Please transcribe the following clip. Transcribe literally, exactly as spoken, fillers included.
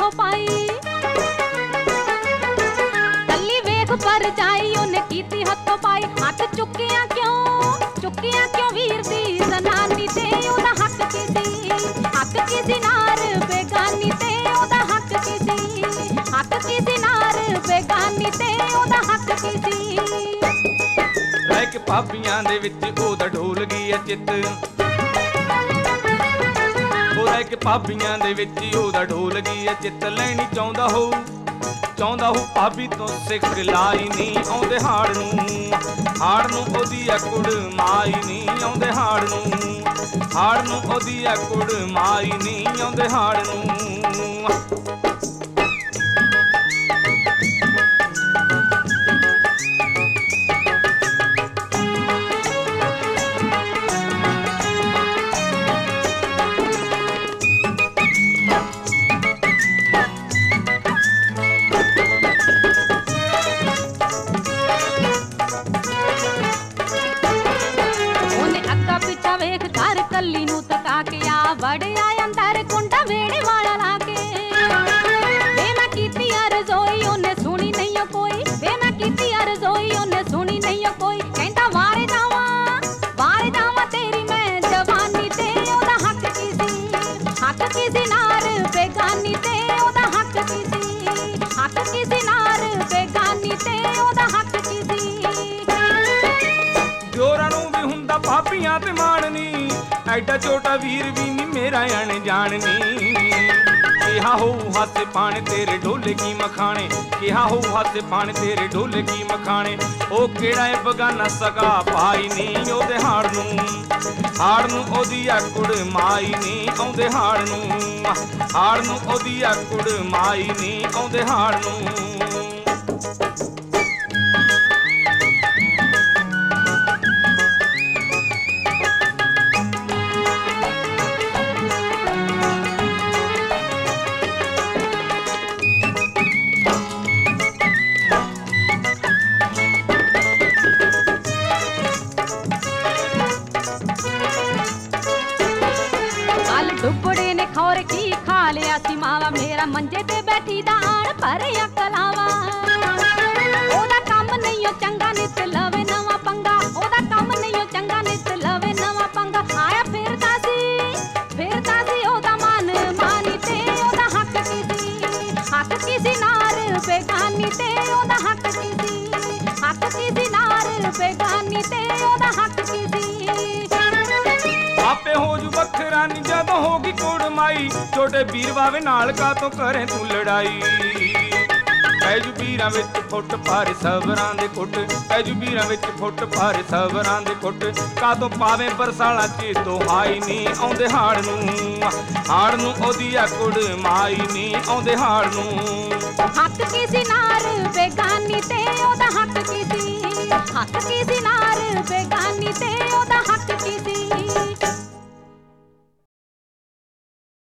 हथों पाई। कल्ली वेख पर जाई उन्हें कीती हथों पाई। हाथ चुकिया क्यों चुकिया क्यों वीर दी जनानी ते ओदा हक की सी। हक की सी नार बेगानी ते ओदा हक की सी। हक की सी नार बेगानी ते ओदा हक की सी। रह के भाबियां दे विच ओदा ढोल गई चित। रह के भाबियां दे विच ओदा ढोल गई चित। लैनी चाहुंदा हो चाहुंदा हो भाभी तो सिख लाई नी। आउंदे हाड़ नूं हाड़ नूं ओदी आ कुड़ माई नी। आउंदे हाड़ नूं हाड़ नूं ओदी आ कुड़ माई नी। आउंदे हाड़ नूं। वेख कर कल्ली नूं तका के आ बड़िया अंदर कुंडा वेड़े वाला लाके। वे मैं कीती अरज़ोई उन्हें सुनी नहीं कोई। वे मैं कीती अरज़ोई उन्हें सुनी नहीं कोई। कहंदा वारे जावा वारे जावा तेरी मैं जवानी ते ओदा हक की सी। हक की सी नार बेगानी ते ओदा हक की सी। हक की सी नार बेगानी ते ओदा हक की सी। जोरां नूं भी हुंदा भाबियां ते माणनी। ऐडा छोटा वीर भी नी मेरा अण जाननी। किहा हो हाथे पाने तेरे ढोले की मखाने। किहा हो हाथे पाने तेरे ढोले की मखाने। ओ केड़ा है बगाना सगा भाई नी। ओदे हाड़ नूं हाड़ नूं ओदी आ कुड़ माई नी। आउंदे हाड़ नूं हाड़ नूं ओदी आ कुड़ माई नी। आउंदे हाड़ नूं। डुबड़े ने खौर की खा लिया सी मावा। मेरा मंजे ते बैठी दा आण भरिया कलावा। ओदा कम नहीं ओ चंगा नित लवे नवा पंगा। ओदा कम नहीं ओ चंगा नित लवे नवा पंगा। आया फिरदा सी फिरदा सी ओदा मान मानी ते ओदा हक की सी। हक की सी नार बेगानी ते ओदा हक की सी। हक की सी नार बेगानी ते ओदा हक की सी। आपे हो जू बखरा नी जदों होगी कुड़ माई। छोटे वीर वावे नाल का तो करे तू लड़ाई। कैजू वीरां विच फुट पारे सबरां दे कुट। कैजू वीरां विच फुट पारे सबरां दे कुट। का तो पावे बरसाला च दोहाई नी। आउंदे हाड़ नूं हाड़ नूं ओदी आ कुड़ माई नी। आउंदे हाड़ नूं। हक की सी नार बेगानी ते ओदा हक की सी। हक की सी नार बेगानी ते ओदा हक की सी।